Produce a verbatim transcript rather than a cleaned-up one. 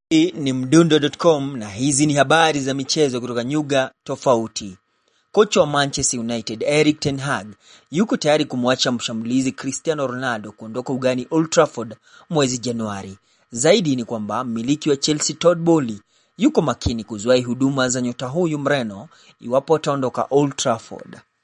Hii ni mdundo dot com na hizi ni habari za michezo kutoka nyuga tofauti. Kocha wa Manchester United Erik ten Hag yuko tayari kumwacha mshambulizi Cristiano Ronaldo kuondoka ugani Old Trafford mwezi Januari. Zaidi ni kwamba mmiliki wa Chelsea Todd Boehly yuko makini kuzuia huduma za nyota huyu Mreno iwapo ataondoka Old Trafford.